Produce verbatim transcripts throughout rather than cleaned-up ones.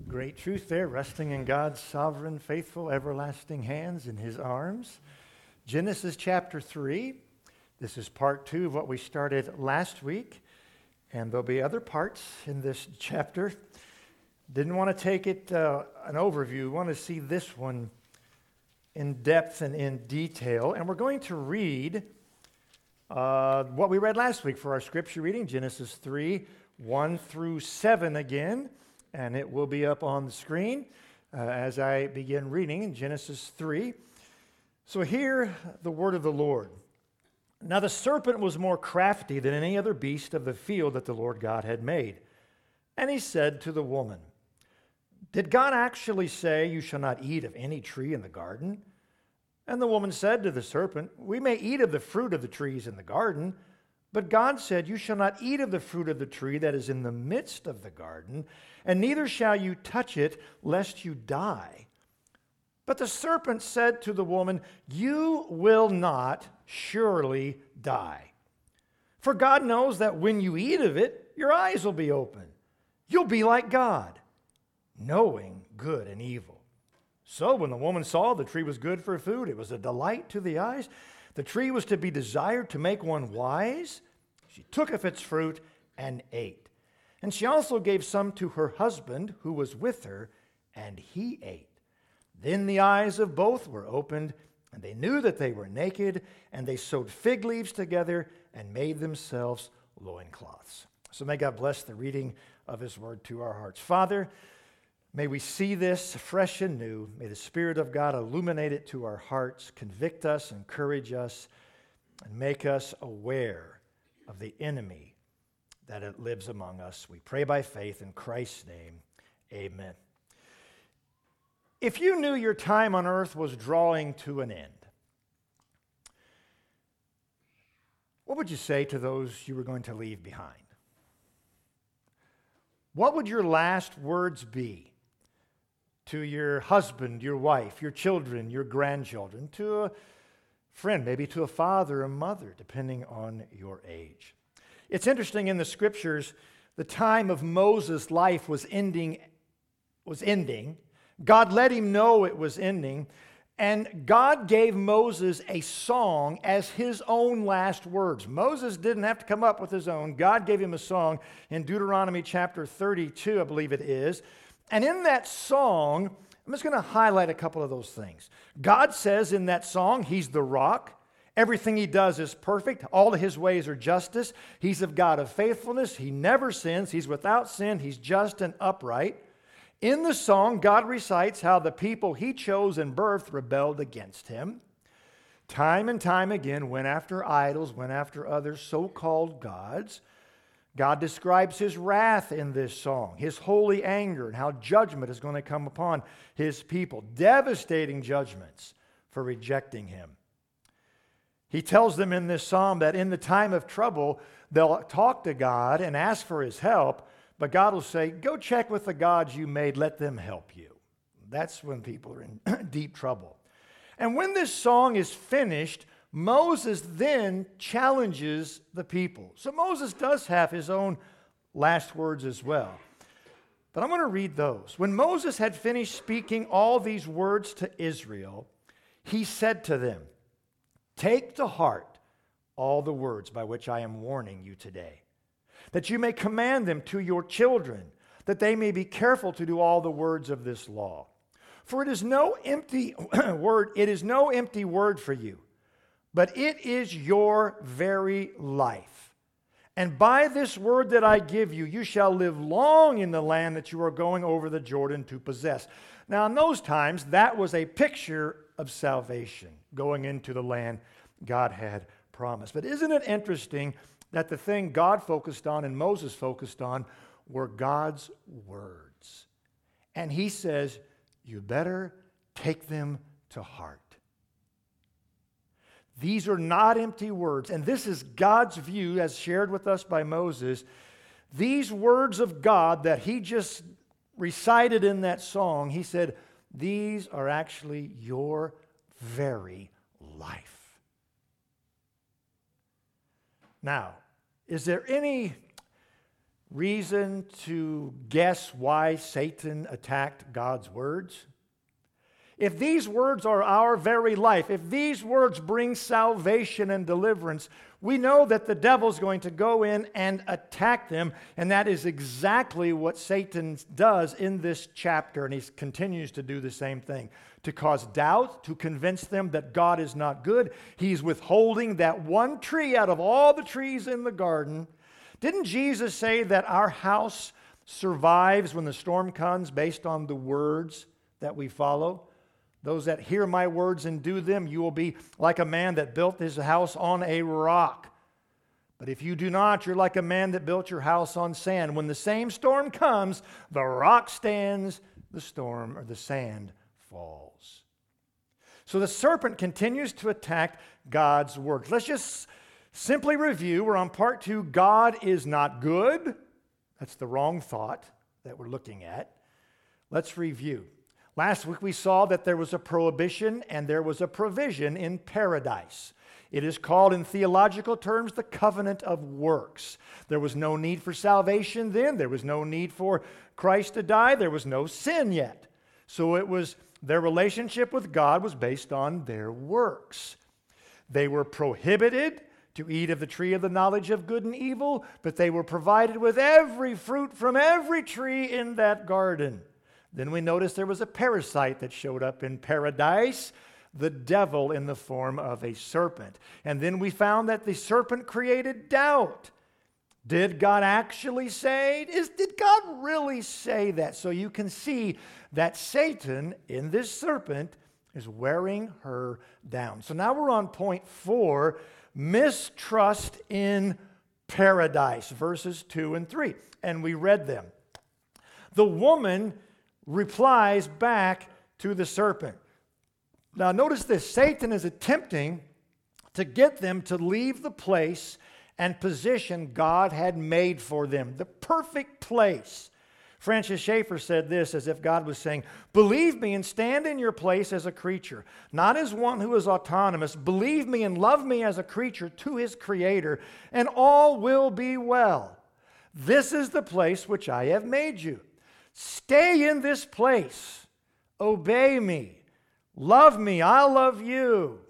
Great truth there, resting in God's sovereign, faithful, everlasting hands in his arms. Genesis chapter three. This is part two of what we started last week, and there'll be other parts in this chapter. Didn't want to take it uh, an overview. We want to see this one in depth and in detail, and we're going to read uh, what we read last week for our scripture reading, Genesis three, one through seven again. And it will be up on the screen uh, as I begin reading in Genesis three. So hear the word of the Lord. Now the serpent was more crafty than any other beast of the field that the Lord God had made. And he said to the woman, "Did God actually say, 'You shall not eat of any tree in the garden?' And the woman said to the serpent, 'We may eat of the fruit of the trees in the garden, but God said, You shall not eat of the fruit of the tree that is in the midst of the garden, and neither shall you touch it, lest you die.' But the serpent said to the woman, 'You will not surely die. For God knows that when you eat of it, your eyes will be open. You'll be like God, knowing good and evil.' So when the woman saw the tree was good for food, it was a delight to the eyes, the tree was to be desired to make one wise, she took of its fruit and ate. And she also gave some to her husband who was with her, and he ate. Then the eyes of both were opened, and they knew that they were naked, and they sewed fig leaves together and made themselves loincloths." So may God bless the reading of his word to our hearts. Father, may we see this fresh and new. May the Spirit of God illuminate it to our hearts, convict us, encourage us, and make us aware of the enemy that it lives among us. We pray by faith in Christ's name. Amen. If you knew your time on earth was drawing to an end, what would you say to those you were going to leave behind? What would your last words be to your husband, your wife, your children, your grandchildren, to a friend, maybe to a father or mother, depending on your age? It's interesting in the scriptures, the time of Moses' life was ending, was ending. God let him know it was ending, and God gave Moses a song as his own last words. Moses didn't have to come up with his own. God gave him a song in Deuteronomy chapter thirty-two, I believe it is. And in that song, I'm just going to highlight a couple of those things. God says in that song, he's the rock. Everything he does is perfect. All of his ways are justice. He's a God of faithfulness. He never sins. He's without sin. He's just and upright. In the song, God recites how the people he chose and birthed rebelled against him. Time and time again, went after idols, went after other so-called gods. God describes his wrath in this song, his holy anger, and how judgment is going to come upon his people. Devastating judgments for rejecting him. He tells them in this psalm that in the time of trouble, they'll talk to God and ask for his help, but God will say, "Go check with the gods you made, let them help you." That's when people are in deep trouble. And when this song is finished, Moses then challenges the people. So Moses does have his own last words as well. But I'm going to read those. When Moses had finished speaking all these words to Israel, he said to them, "Take to heart all the words by which I am warning you today, that you may command them to your children, that they may be careful to do all the words of this law. For it is no empty word, it is no empty word for you, but it is your very life. And by this word that I give you, you shall live long in the land that you are going over the Jordan to possess." Now, in those times, that was a picture of salvation, going into the land God had promised. But isn't it interesting that the thing God focused on and Moses focused on were God's words? And he says, you better take them to heart. These are not empty words, and this is God's view as shared with us by Moses. These words of God that he just recited in that song, he said, these are actually your very life. Now, is there any reason to guess why Satan attacked God's words? If these words are our very life, if these words bring salvation and deliverance, we know that the devil's going to go in and attack them, and that is exactly what Satan does in this chapter, and he continues to do the same thing. To cause doubt, to convince them that God is not good. He's withholding that one tree out of all the trees in the garden. Didn't Jesus say that our house survives when the storm comes based on the words that we follow? Those that hear my words and do them, you will be like a man that built his house on a rock. But if you do not, you're like a man that built your house on sand. When the same storm comes, the rock stands, the storm or the sand falls. So the serpent continues to attack God's words. Let's just simply review. We're on part two. God is not good. That's the wrong thought that we're looking at. Let's review. Last week we saw that there was a prohibition and there was a provision in paradise. It is called in theological terms the covenant of works. There was no need for salvation then. There was no need for Christ to die. There was no sin yet. So it was their relationship with God was based on their works. They were prohibited to eat of the tree of the knowledge of good and evil, but they were provided with every fruit from every tree in that garden. Then we noticed there was a parasite that showed up in paradise, the devil in the form of a serpent. And then we found that the serpent created doubt. Did God actually say? Is, did God really say that? So you can see that Satan in this serpent is wearing her down. So now we're on point four, mistrust in paradise, verses two and three. And we read them. The woman replies back to the serpent. Now notice this, Satan is attempting to get them to leave the place and position God had made for them, the perfect place. Francis Schaeffer said this as if God was saying, believe me and stand in your place as a creature, not as one who is autonomous. Believe me and love me as a creature to his creator, and all will be well. This is the place which I have made you. Stay in this place. Obey me. Love me. I'll love you.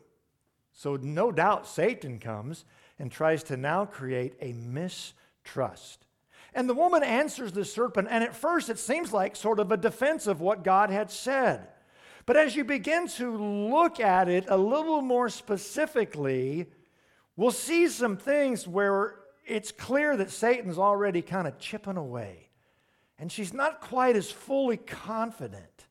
So no doubt Satan comes and tries to now create a mistrust. And the woman answers the serpent, and at first it seems like sort of a defense of what God had said. But as you begin to look at it a little more specifically, we'll see some things where it's clear that Satan's already kind of chipping away. And she's not quite as fully confident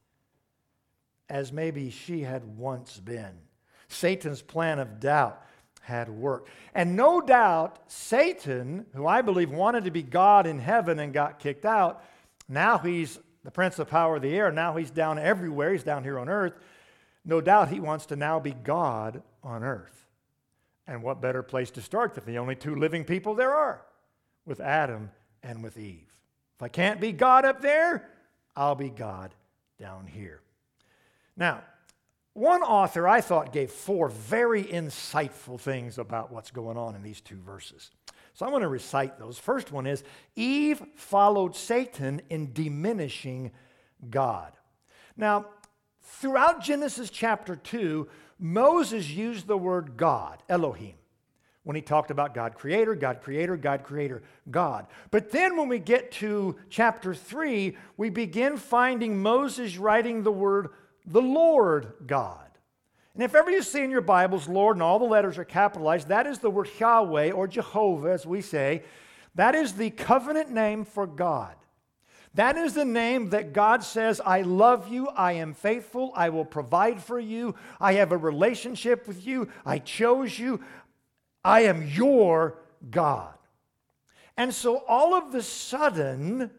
as maybe she had once been. Satan's plan of doubt had worked. And no doubt, Satan, who I believe wanted to be God in heaven and got kicked out, now he's the prince of power of the air. Now he's down everywhere. He's down here on earth. No doubt he wants to now be God on earth. And what better place to start than the only two living people there are, with Adam and with Eve. If I can't be God up there, I'll be God down here. Now, one author I thought gave four very insightful things about what's going on in these two verses. So I'm going to recite those. First one is, Eve followed Satan in diminishing God. Now, throughout Genesis chapter two, Moses used the word God, Elohim, when he talked about God creator, God creator, God creator, God. But then when we get to chapter three, we begin finding Moses writing the word the Lord God. And if ever you see in your Bibles, Lord, and all the letters are capitalized, that is the word Yahweh, or Jehovah, as we say. That is the covenant name for God. That is the name that God says, I love you, I am faithful, I will provide for you, I have a relationship with you, I chose you, I am your God. And so all of the sudden,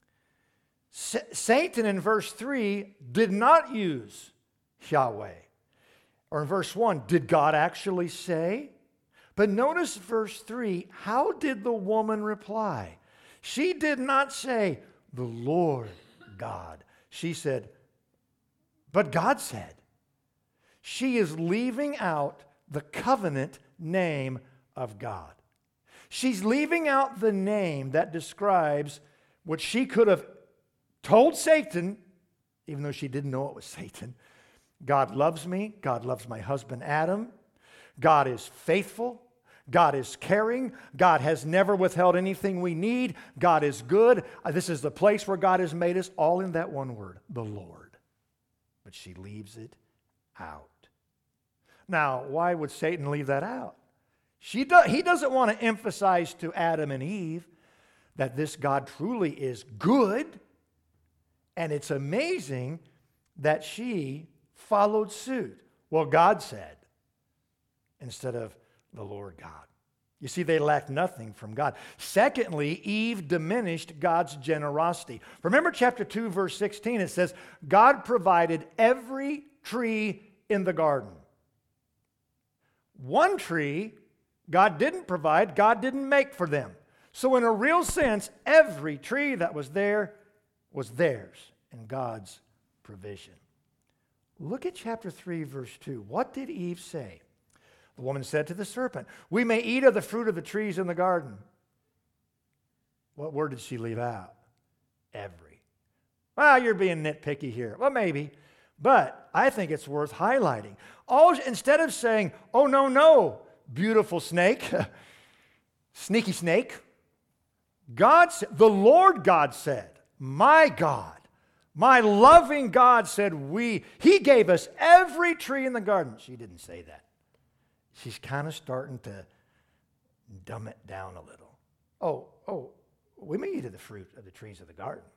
Satan in verse three did not use Yahweh. Or in verse one, did God actually say? But notice verse three, how did the woman reply? She did not say, the Lord God. She said, but God said. She is leaving out the covenant name of God. She's leaving out the name that describes what she could have told Satan, even though she didn't know it was Satan. God loves me. God loves my husband Adam. God is faithful. God is caring. God has never withheld anything we need. God is good. Uh, This is the place where God has made us, all in that one word, the Lord. But she leaves it out. Now, why would Satan leave that out? She do, he doesn't want to emphasize to Adam and Eve that this God truly is good. And it's amazing that she followed suit. Well, God said, instead of the Lord God. You see, they lacked nothing from God. Secondly, Eve diminished God's generosity. Remember chapter two, verse sixteen, it says, God provided every tree in the garden. One tree God didn't provide, God didn't make for them. So in a real sense, every tree that was there was theirs in God's provision. Look at chapter three, verse two. What did Eve say? The woman said to the serpent, we may eat of the fruit of the trees in the garden. What word did she leave out? Every. Well, you're being nitpicky here. Well, maybe. But I think it's worth highlighting. All, instead of saying, oh, no, no, beautiful snake, sneaky snake, God, the Lord God said, my God, my loving God said we, He gave us every tree in the garden. She didn't say that. She's kind of starting to dumb it down a little. Oh, oh, we may eat of the fruit of the trees of the garden.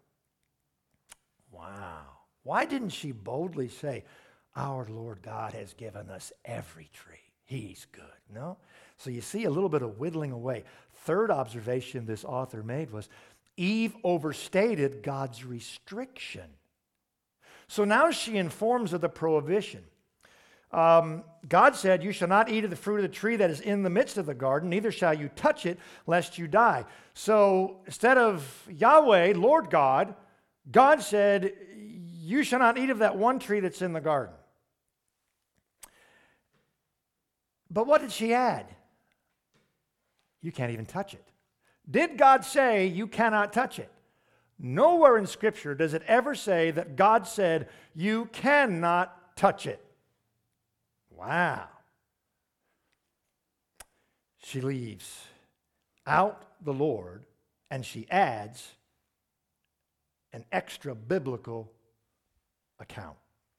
Wow. Why didn't she boldly say, our Lord God has given us every tree. He's good. No? So you see a little bit of whittling away. Third observation this author made was Eve overstated God's restriction. So now she informs of the prohibition. Um, God said, you shall not eat of the fruit of the tree that is in the midst of the garden, neither shall you touch it, lest you die. So instead of Yahweh, Lord God, God said, you shall not eat of that one tree that's in the garden. But what did she add? You can't even touch it. Did God say you cannot touch it? Nowhere in Scripture does it ever say that God said you cannot touch it. Wow. She leaves out the Lord and she adds an extra biblical account.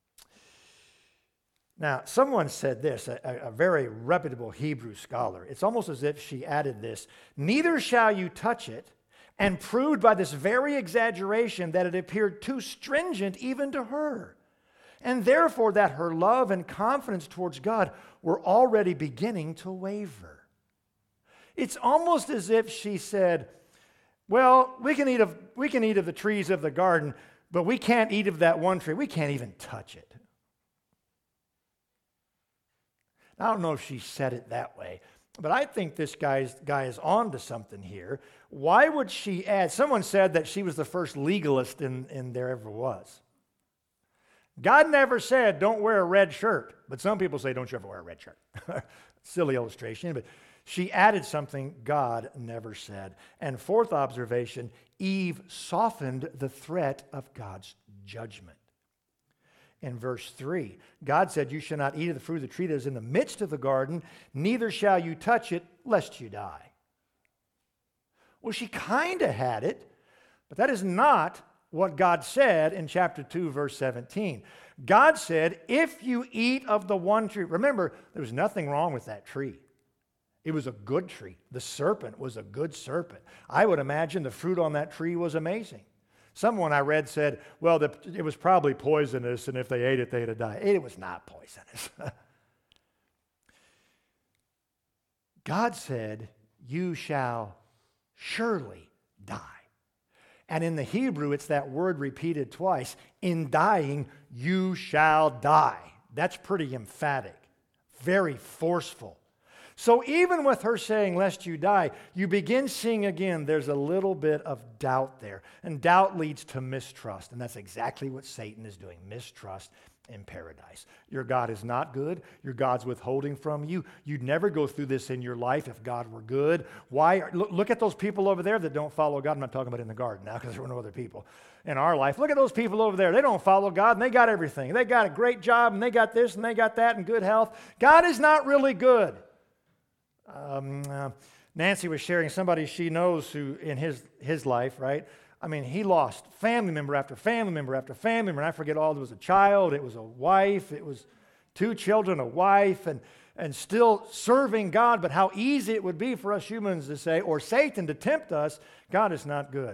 Now, someone said this, a, a very reputable Hebrew scholar. It's almost as if she added this, neither shall you touch it, and proved by this very exaggeration that it appeared too stringent even to her. And therefore that her love and confidence towards God were already beginning to waver. It's almost as if she said, well, we can eat of, we can eat of the trees of the garden, but we can't eat of that one tree. We can't even touch it. I don't know if she said it that way, but I think this guy's, guy is on to something here. Why would she add? Someone said that she was the first legalist in, in there ever was. God never said, don't wear a red shirt. But some people say, don't you ever wear a red shirt. Silly illustration, but she added something God never said. And fourth observation, Eve softened the threat of God's judgment. In verse three, God said, you shall not eat of the fruit of the tree that is in the midst of the garden, neither shall you touch it, lest you die. Well, she kind of had it, but that is not what God said in chapter two, verse seventeen. God said, if you eat of the one tree, remember, there was nothing wrong with that tree. It was a good tree. The serpent was a good serpent. I would imagine the fruit on that tree was amazing. Someone I read said, well, the, it was probably poisonous, and if they ate it, they'd have died. It was not poisonous. God said, you shall surely die. And in the Hebrew, it's that word repeated twice. In dying, you shall die. That's pretty emphatic, very forceful. So even with her saying, lest you die, you begin seeing again there's a little bit of doubt there. And doubt leads to mistrust. And that's exactly what Satan is doing, mistrust in paradise. Your God is not good. Your God's withholding from you. You'd never go through this in your life if God were good. Why? Look, look at those people over there that don't follow God. I'm not talking about in the garden now because there were no other people in our life. Look at those people over there. They don't follow God and they got everything. They got a great job and they got this and they got that and good health. God is not really good. Um, uh, Nancy was sharing somebody she knows who in his, his life, right? I mean, he lost family member after family member after family member. And I forget all, it was a child, it was a wife, it was two children, a wife, and, and still serving God. But how easy it would be for us humans to say, or Satan to tempt us, God is not good.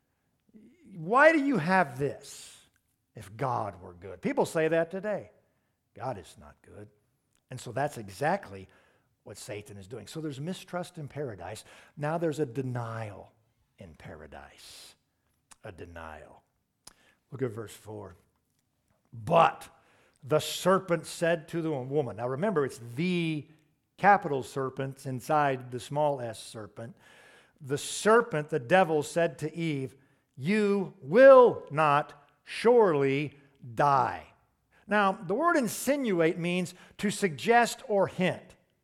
Why do you have this if God were good? People say that today. God is not good. And so that's exactly what Satan is doing. So there's mistrust in paradise. Now there's a denial in paradise. A denial. Look at verse four. But the serpent said to the woman. Now remember, it's the capital serpent inside the small s serpent. The serpent, the devil, said to Eve, you will not surely die. Now, the word insinuate means to suggest or hint.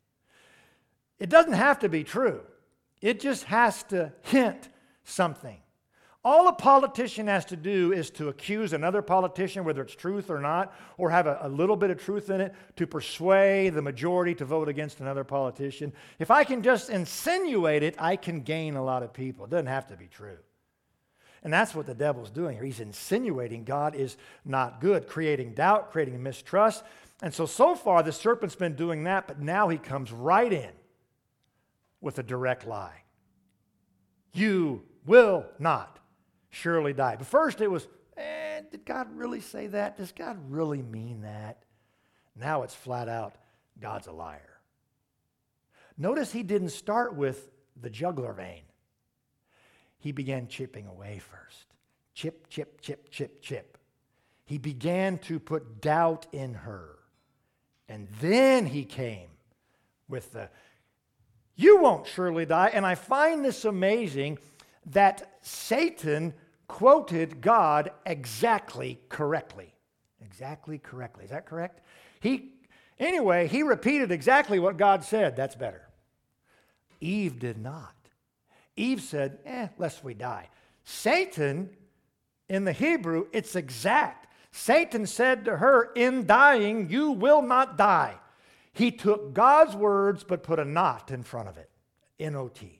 It doesn't have to be true. It just has to hint something. All a politician has to do is to accuse another politician, whether it's truth or not, or have a, a little bit of truth in it, to persuade the majority to vote against another politician. If I can just insinuate it, I can gain a lot of people. It doesn't have to be true. And that's what the devil's doing here. He's insinuating God is not good, creating doubt, creating mistrust. And so, so far, the serpent's been doing that, but now he comes right in with a direct lie. You will not surely die. But first it was, eh, did God really say that? Does God really mean that? Now it's flat out, God's a liar. Notice he didn't start with the jugular vein. He began chipping away first. Chip, chip, chip, chip, chip. He began to put doubt in her. And then he came with the, you won't surely die. And I find this amazing that Satan quoted God exactly correctly. Exactly correctly. Is that correct? He, anyway, he repeated exactly what God said. That's better. Eve did not. Eve said, eh, lest we die. Satan, in the Hebrew, it's exact. Satan said to her, in dying, you will not die. He took God's words but put a not in front of it. N O T.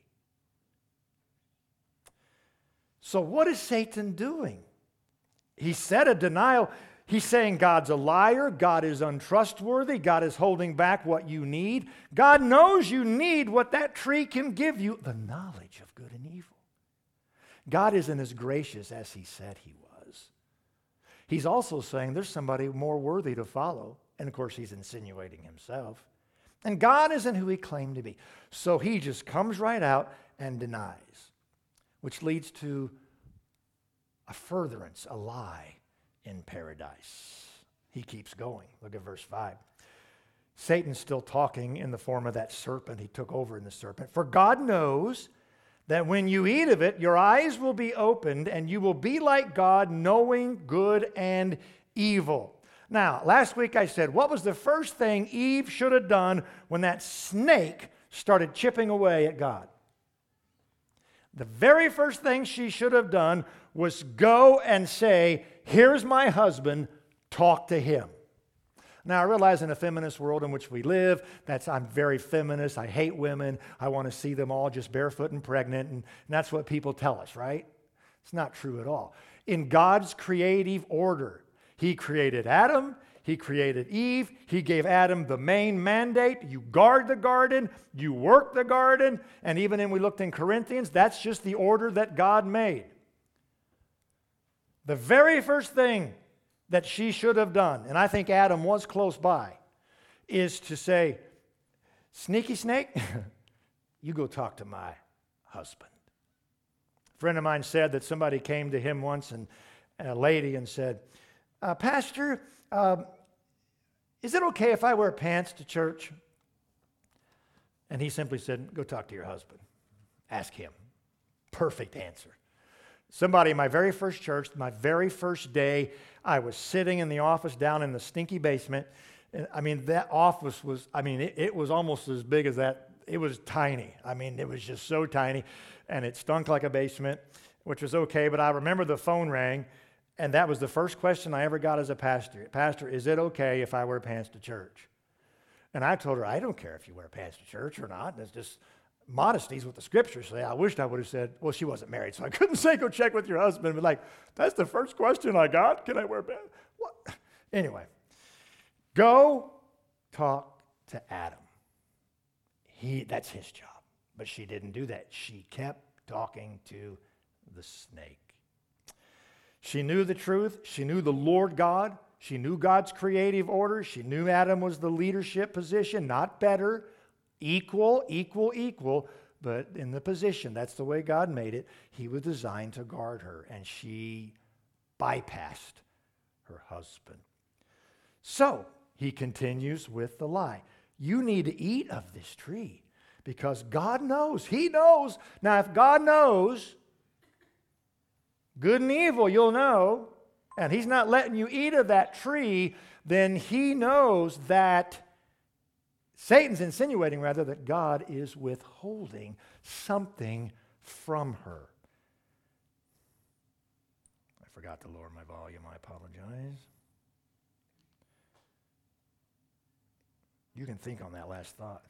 So what is Satan doing? He said a denial. He's saying God's a liar. God is untrustworthy. God is holding back what you need. God knows you need what that tree can give you, the knowledge of good and evil. God isn't as gracious as he said he was. He's also saying there's somebody more worthy to follow. And of course, he's insinuating himself. And God isn't who he claimed to be. So he just comes right out and denies, which leads to a furtherance, a lie in paradise. He keeps going. Look at verse five. Satan's still talking in the form of that serpent. He took over in the serpent. For God knows that when you eat of it, your eyes will be opened and you will be like God, knowing good and evil. Now, last week I said, what was the first thing Eve should have done when that snake started chipping away at God? The very first thing she should have done was go and say, here's my husband, talk to him. Now, I realize in a feminist world in which we live, that's I'm very feminist, I hate women, I want to see them all just barefoot and pregnant, and, and that's what people tell us, right? It's not true at all. In God's creative order, he created Adam, he created Eve, he gave Adam the main mandate, you guard the garden, you work the garden, and even when we looked in Corinthians, that's just the order that God made. The very first thing that she should have done, and I think Adam was close by, is to say, sneaky snake, you go talk to my husband. A friend of mine said that somebody came to him once, and a lady, and said, uh, Pastor, uh, is it okay if I wear pants to church? And he simply said, go talk to your husband. Ask him. Perfect answer. Somebody in my very first church, my very first day, I was sitting in the office down in the stinky basement. And I mean, that office was, I mean, it, it was almost as big as that. It was tiny. I mean, it was just so tiny. And it stunk like a basement, which was okay. But I remember the phone rang, and that was the first question I ever got as a pastor. Pastor, is it okay if I wear pants to church? And I told her, I don't care if you wear pants to church or not. It's just modesty is what the scriptures say. I wished I would have said, well, she wasn't married, so I couldn't say go check with your husband. But like, that's the first question I got. Can I wear pants? What? Anyway, go talk to Adam. He, that's his job. But she didn't do that. She kept talking to the snake. She knew the truth. She knew the Lord God. She knew God's creative order. She knew Adam was the leadership position, not better, equal, equal, equal, but in the position. That's the way God made it. He was designed to guard her, and she bypassed her husband. So he continues with the lie. You need to eat of this tree because God knows. He knows. Now, if God knows good and evil, you'll know, and he's not letting you eat of that tree, then he knows that Satan's insinuating, rather, that God is withholding something from her. I forgot to lower my volume. I apologize. You can think on that last thought.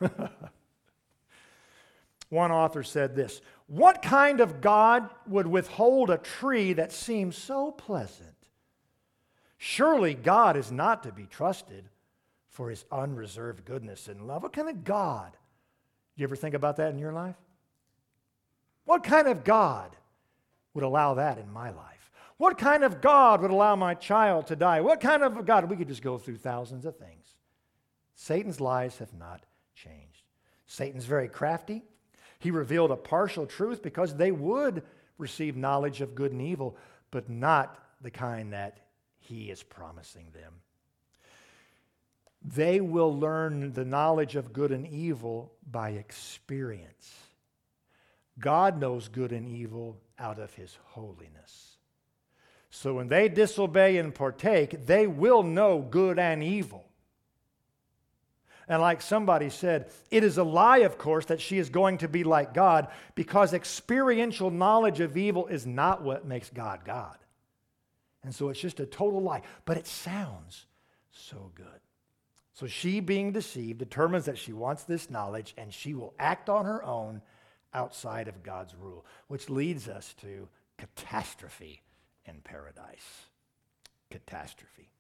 One author said this, what kind of God would withhold a tree that seems so pleasant? Surely God is not to be trusted for his unreserved goodness and love. What kind of God? Do you ever think about that in your life? What kind of God would allow that in my life? What kind of God would allow my child to die? What kind of God? We could just go through thousands of things. Satan's lies have not changed. Satan's very crafty. He revealed a partial truth because they would receive knowledge of good and evil, but not the kind that he is promising them. They will learn the knowledge of good and evil by experience. God knows good and evil out of his holiness. So when they disobey and partake, they will know good and evil. And like somebody said, it is a lie, of course, that she is going to be like God, because experiential knowledge of evil is not what makes God God. And so it's just a total lie. But it sounds so good. So she, being deceived, determines that she wants this knowledge, and she will act on her own outside of God's rule, which leads us to catastrophe in paradise. Catastrophe.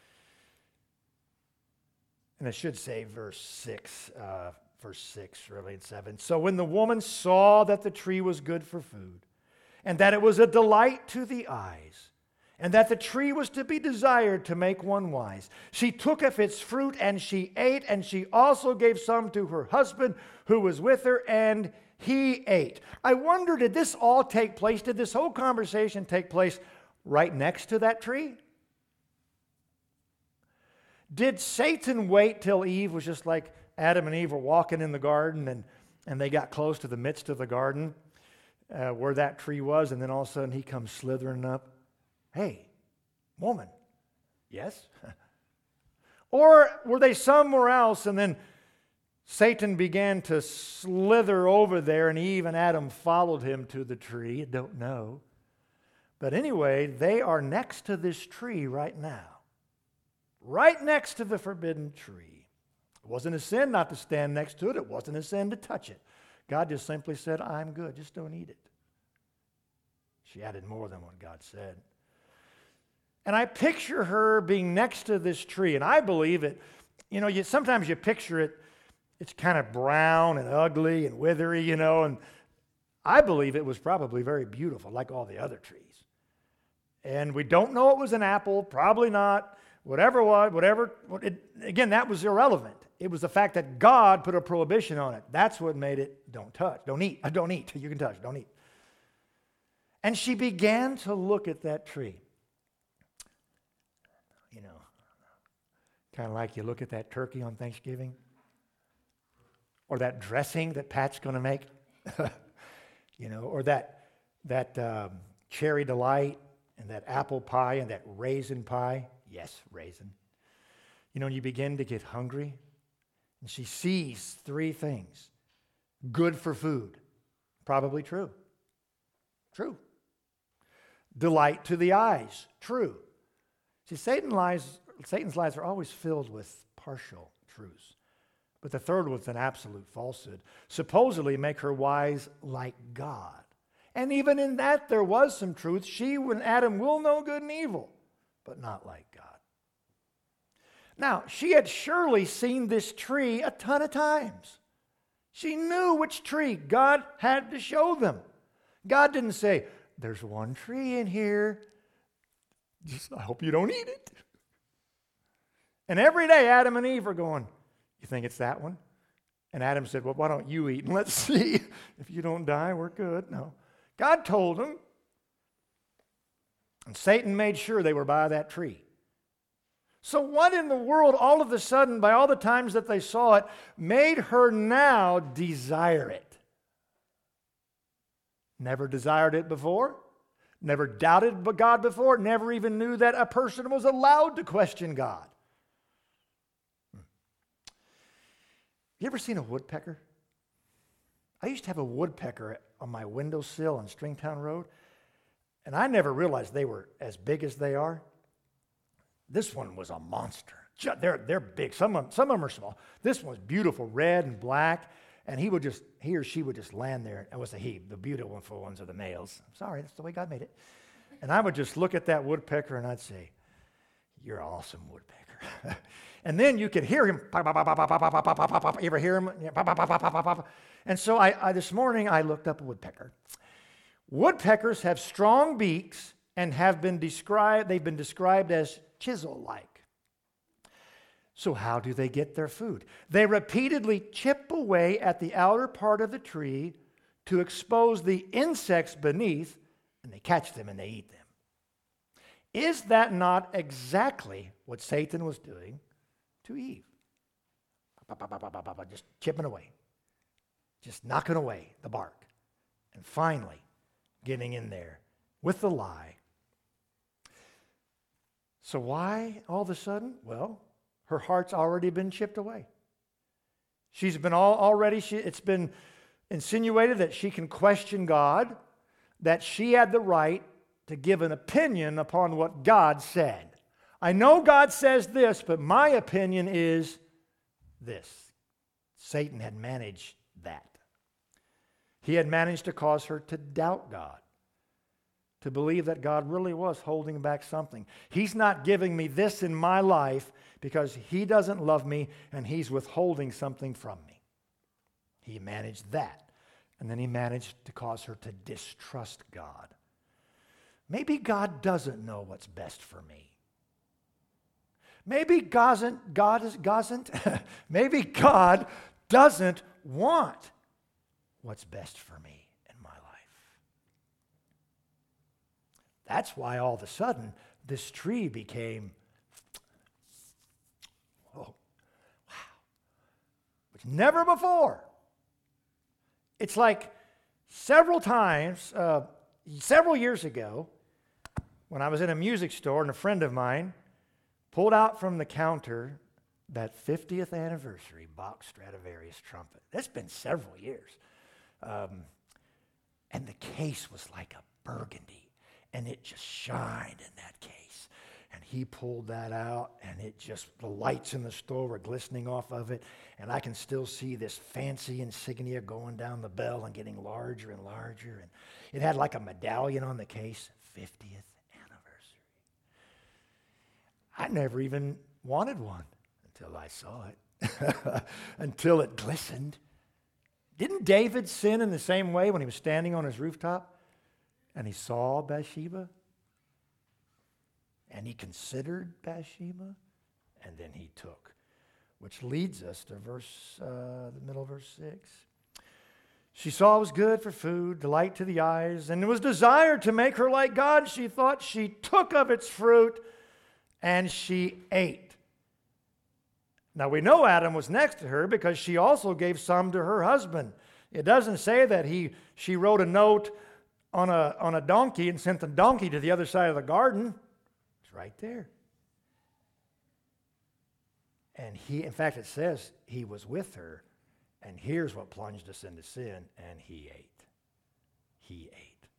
And I should say verse six, uh, verse six, really, and seven. So when the woman saw that the tree was good for food, and that it was a delight to the eyes, and that the tree was to be desired to make one wise, she took of its fruit and she ate, and she also gave some to her husband who was with her, and he ate. I wonder, did this all take place? Did this whole conversation take place right next to that tree? Did Satan wait till Eve was just like Adam and Eve were walking in the garden and, and they got close to the midst of the garden uh, where that tree was, and then all of a sudden he comes slithering up? Hey, woman, yes? Or were they somewhere else and then Satan began to slither over there and Eve and Adam followed him to the tree? I don't know. But anyway, they are next to this tree right now. Right next to the forbidden tree. It wasn't a sin not to stand next to it. It wasn't a sin to touch it. God just simply said, I'm good. Just don't eat it. She added more than what God said. And I picture her being next to this tree. And I believe it. You know, you, sometimes you picture it. It's kind of brown and ugly and withery, you know. And I believe it was probably very beautiful, like all the other trees. And we don't know it was an apple. Probably not. Whatever was, whatever, it, again, that was irrelevant. It was the fact that God put a prohibition on it. That's what made it don't touch, don't eat, don't eat. You can touch, don't eat. And she began to look at that tree. You know, kind of like you look at that turkey on Thanksgiving. or that dressing that Pat's going to make, you know, or that, that um, cherry delight and that apple pie and that raisin pie. Yes, raisin. You know, when you begin to get hungry, and she sees three things. Good for food. Probably true. True. Delight to the eyes. True. See, Satan lies, Satan's lies are always filled with partial truths. But the third was an absolute falsehood. Supposedly make her wise like God. And even in that there was some truth. She and Adam will know good and evil, but not like God. Now, she had surely seen this tree a ton of times. She knew which tree God had to show them. God didn't say, there's one tree in here. Just, I hope you don't eat it. And every day Adam and Eve are going, you think it's that one? And Adam said, well, why don't you eat and let's see. If you don't die, we're good. No. God told them. And Satan made sure they were by that tree. So what in the world, all of a sudden, by all the times that they saw it, made her now desire it? Never desired it before. Never doubted God before. Never even knew that a person was allowed to question God. You ever seen a woodpecker? I used to have a woodpecker on my windowsill on Stringtown Road, and I never realized they were as big as they are. This one was a monster. They're, they're big. Some of, them, some of them are small. This one was beautiful, red and black, and he would just, he or she would just land there. It was a he. The beautiful ones are the males. I'm sorry, that's the way God made it. And I would just look at that woodpecker and I'd say, you're an awesome woodpecker. And then you could hear him. You ever hear him? And so I, I, this morning I looked up a woodpecker. Woodpeckers have strong beaks and have been described, they've been described as chisel-like. So how do they get their food? They repeatedly chip away at the outer part of the tree to expose the insects beneath, and they catch them and they eat them. Is that not exactly what Satan was doing to Eve? Just chipping away. Just knocking away the bark. And finally, getting in there with the lie. So why all of a sudden? Well, her heart's already been chipped away. She's been all already, she, it's been insinuated that she can question God, that she had the right to give an opinion upon what God said. I know God says this, but my opinion is this. Satan had managed that. He had managed to cause her to doubt God, to believe that God really was holding back something. He's not giving me this in my life because He doesn't love me and He's withholding something from me. He managed that. And then He managed to cause her to distrust God. Maybe God doesn't know what's best for me. Maybe God doesn't, God is, doesn't, maybe God doesn't want what's best for me in my life. That's why all of a sudden this tree became, oh, wow, which never before. It's like several times, uh, several years ago, when I was in a music store and a friend of mine pulled out from the counter that fiftieth anniversary Bach Stradivarius trumpet. That's been several years. Um, and the case was like a burgundy, and it just shined in that case. And he pulled that out, and it just, the lights in the store were glistening off of it, and I can still see this fancy insignia going down the bell and getting larger and larger. And it had like a medallion on the case, fiftieth anniversary. I never even wanted one until I saw it, until it glistened. Didn't David sin in the same way when he was standing on his rooftop and he saw Bathsheba? And he considered Bathsheba, and then he took. Which leads us to verse, uh, the middle of verse six. She saw it was good for food, delight to the eyes, and it was desired to make her like God. She thought, she took of its fruit, and she ate. Now we know Adam was next to her because she also gave some to her husband. It doesn't say that he she wrote a note on a, on a donkey and sent the donkey to the other side of the garden. It's right there. And he, in fact, it says he was with her, and here's what plunged us into sin, and he ate. He ate.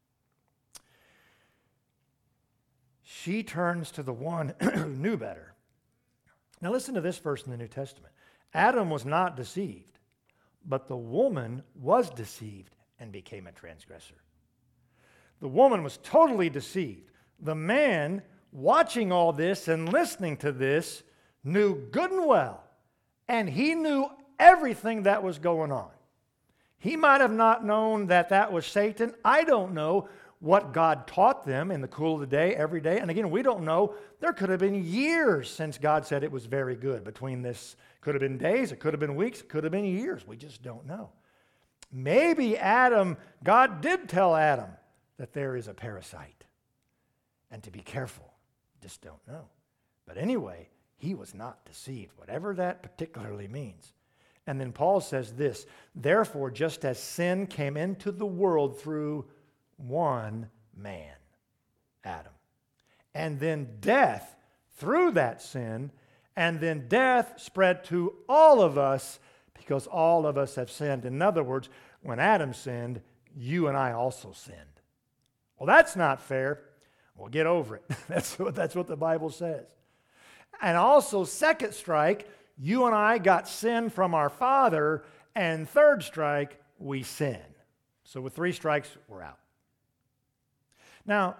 She turns to the one who knew better. Now listen to this verse in the New Testament. Adam was not deceived, but the woman was deceived and became a transgressor. The woman was totally deceived. The man, watching all this and listening to this, knew good and well, and he knew everything that was going on. He might have not known that that was Satan. I don't know what God taught them in the cool of the day, every day. And again, we don't know. There could have been years since God said it was very good. Between this, could have been days, it could have been weeks, it could have been years. We just don't know. Maybe Adam, God did tell Adam that there is a parasite and to be careful. Just don't know. But anyway, he was not deceived, whatever that particularly means. And then Paul says this, therefore, just as sin came into the world through one man, Adam, and then death through that sin, and then death spread to all of us because all of us have sinned. In other words, when Adam sinned, you and I also sinned. Well, that's not fair. Well, get over it. That's what, that's what the Bible says. And also, second strike, you and I got sin from our father, and third strike, we sin. So with three strikes, we're out. Now,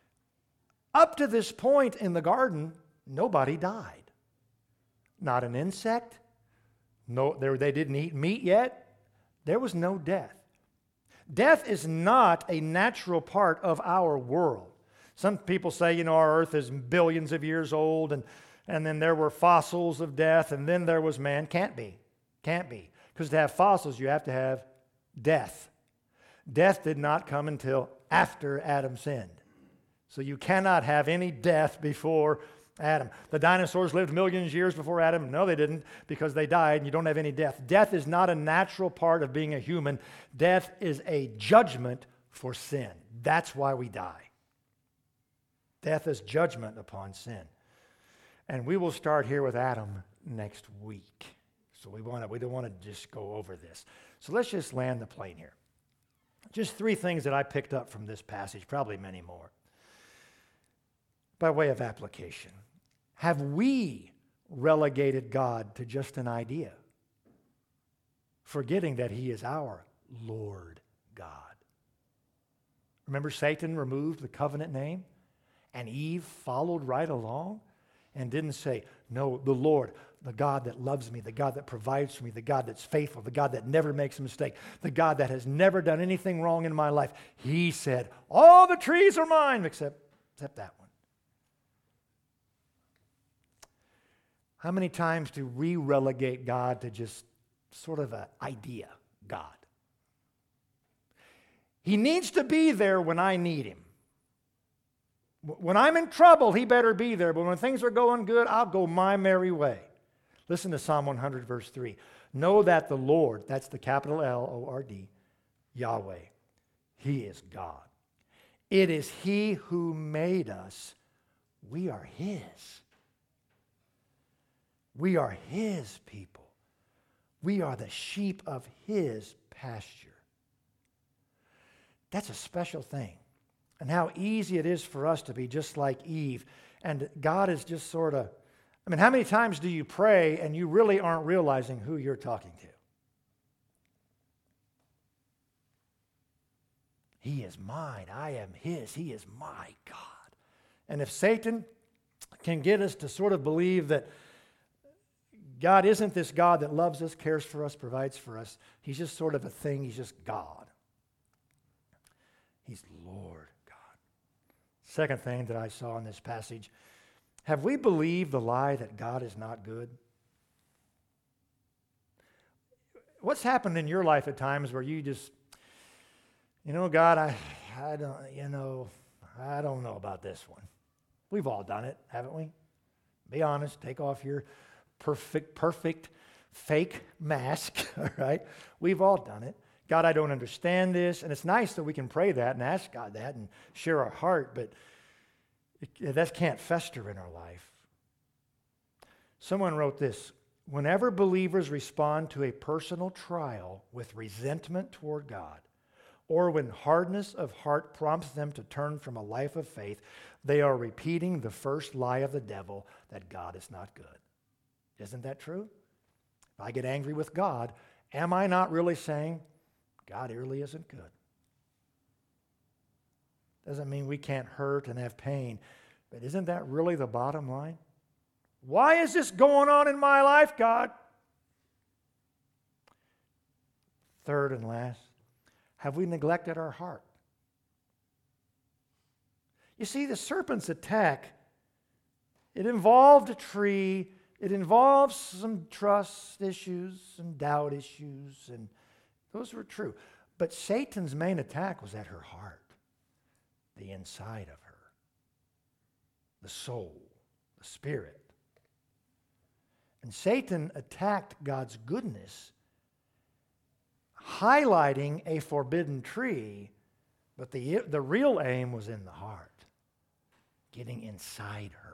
up to this point in the garden, nobody died. Not an insect. No, they, they didn't eat meat yet. There was no death. Death is not a natural part of our world. Some people say, you know, our earth is billions of years old, and And then there were fossils of death, and then there was man. Can't be. Can't be. Because to have fossils, you have to have death. Death did not come until after Adam sinned. So you cannot have any death before Adam. The dinosaurs lived millions of years before Adam. No, they didn't, because they died, and you don't have any death. Death is not a natural part of being a human. Death is a judgment for sin. That's why we die. Death is judgment upon sin. And we will start here with Adam next week. So we want to, we don't want to just go over this. So let's just land the plane here. Just three things that I picked up from this passage, probably many more. By way of application. Have we relegated God to just an idea, forgetting that he is our Lord God? Remember, Satan removed the covenant name, and Eve followed right along? And didn't say, no, the Lord, the God that loves me, the God that provides for me, the God that's faithful, the God that never makes a mistake, the God that has never done anything wrong in my life. He said, all the trees are mine except, except that one. How many times do we relegate God to just sort of an idea God? He needs to be there when I need him. When I'm in trouble, he better be there. But when things are going good, I'll go my merry way. Listen to Psalm one hundred, verse three. Know that the Lord, that's the capital L O R D, Yahweh, he is God. It is he who made us. We are his. We are his people. We are the sheep of his pasture. That's a special thing. And how easy it is for us to be just like Eve. And God is just sort of, I mean, how many times do you pray and you really aren't realizing who you're talking to? He is mine. I am his. He is my God. And if Satan can get us to sort of believe that God isn't this God that loves us, cares for us, provides for us, he's just sort of a thing. He's just God. He's Lord. Second thing that I saw in this passage, have we believed the lie that God is not good? What's happened in your life at times where you just, you know, God, I, I don't, you know, I don't know about this one. We've all done it, haven't we? Be honest, take off your perfect, perfect fake mask, all right? We've all done it. God, I don't understand this. And it's nice that we can pray that and ask God that and share our heart, but it, that can't fester in our life. Someone wrote this: whenever believers respond to a personal trial with resentment toward God, or when hardness of heart prompts them to turn from a life of faith, they are repeating the first lie of the devil that God is not good. Isn't that true? If I get angry with God, am I not really saying, God really isn't good? Doesn't mean we can't hurt and have pain, but isn't that really the bottom line? Why is this going on in my life, God? Third and last, have we neglected our heart? You see, the serpent's attack, it involved a tree, it involves some trust issues, some doubt issues, and those were true. But Satan's main attack was at her heart, the inside of her, the soul, the spirit. And Satan attacked God's goodness, highlighting a forbidden tree, but the, the real aim was in the heart, getting inside her.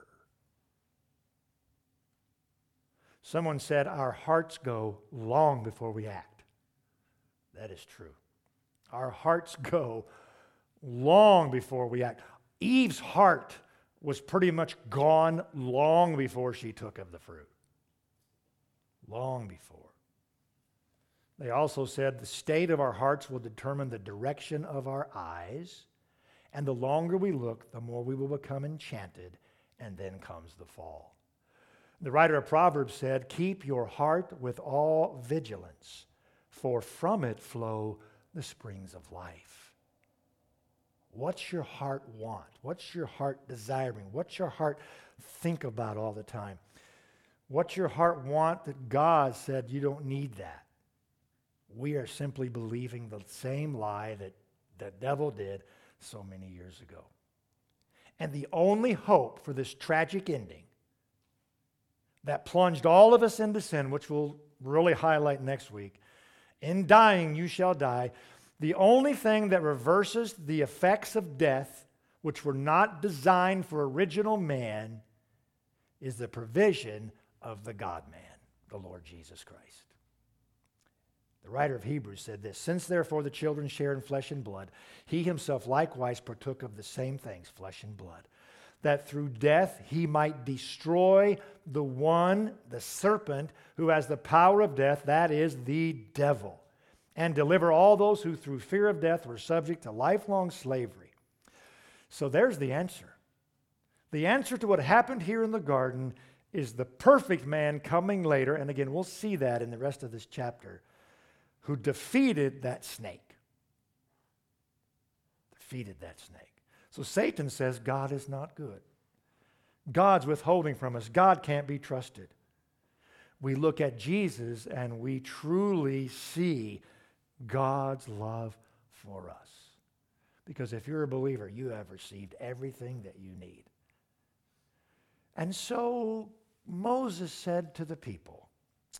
Someone said our hearts go long before we act. That is true. Our hearts go long before we act. Eve's heart was pretty much gone long before she took of the fruit. Long before. They also said the state of our hearts will determine the direction of our eyes, and the longer we look, the more we will become enchanted, and then comes the fall. The writer of Proverbs said, keep your heart with all vigilance, for from it flow the springs of life. What's your heart want? What's your heart desiring? What's your heart think about all the time? What's your heart want that God said you don't need that? We are simply believing the same lie that the devil did so many years ago. And the only hope for this tragic ending that plunged all of us into sin, which we'll really highlight next week, in dying you shall die, the only thing that reverses the effects of death, which were not designed for original man, is the provision of the God-man, the Lord Jesus Christ. The writer of Hebrews said this, since therefore the children share in flesh and blood, he himself likewise partook of the same things, flesh and blood, that through death he might destroy the one, the serpent, who has the power of death, that is the devil, and deliver all those who through fear of death were subject to lifelong slavery. So there's the answer. The answer to what happened here in the garden is the perfect man coming later, and again, we'll see that in the rest of this chapter, who defeated that snake. Defeated that snake. So Satan says God is not good. God's withholding from us. God can't be trusted. We look at Jesus and we truly see God's love for us. Because if you're a believer, you have received everything that you need. And so Moses said to the people,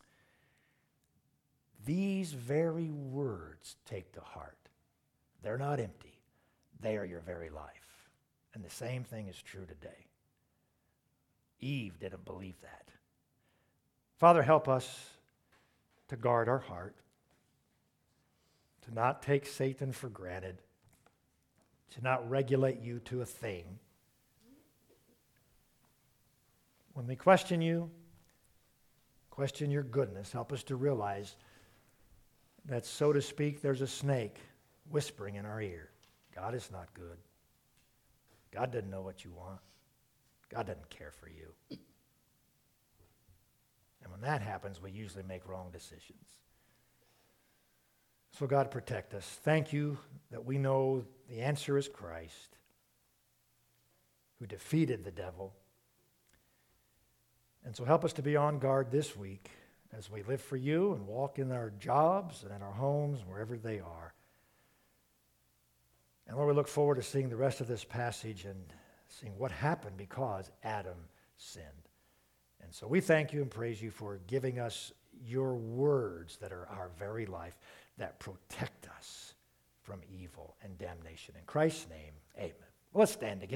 these very words take to heart. They're not empty. They are your very life. And the same thing is true today. Eve didn't believe that. Father, help us to guard our heart, to not take Satan for granted, to not regulate you to a thing. When we question you, question your goodness, help us to realize that, so to speak, there's a snake whispering in our ear. God is not good. God doesn't know what you want. God doesn't care for you. And when that happens, we usually make wrong decisions. So God, protect us. Thank you that we know the answer is Christ, who defeated the devil. And so help us to be on guard this week as we live for you and walk in our jobs and in our homes, wherever they are. And Lord, we look forward to seeing the rest of this passage and seeing what happened because Adam sinned. And so we thank you and praise you for giving us your words that are our very life, that protect us from evil and damnation. In Christ's name, amen. Let's stand together.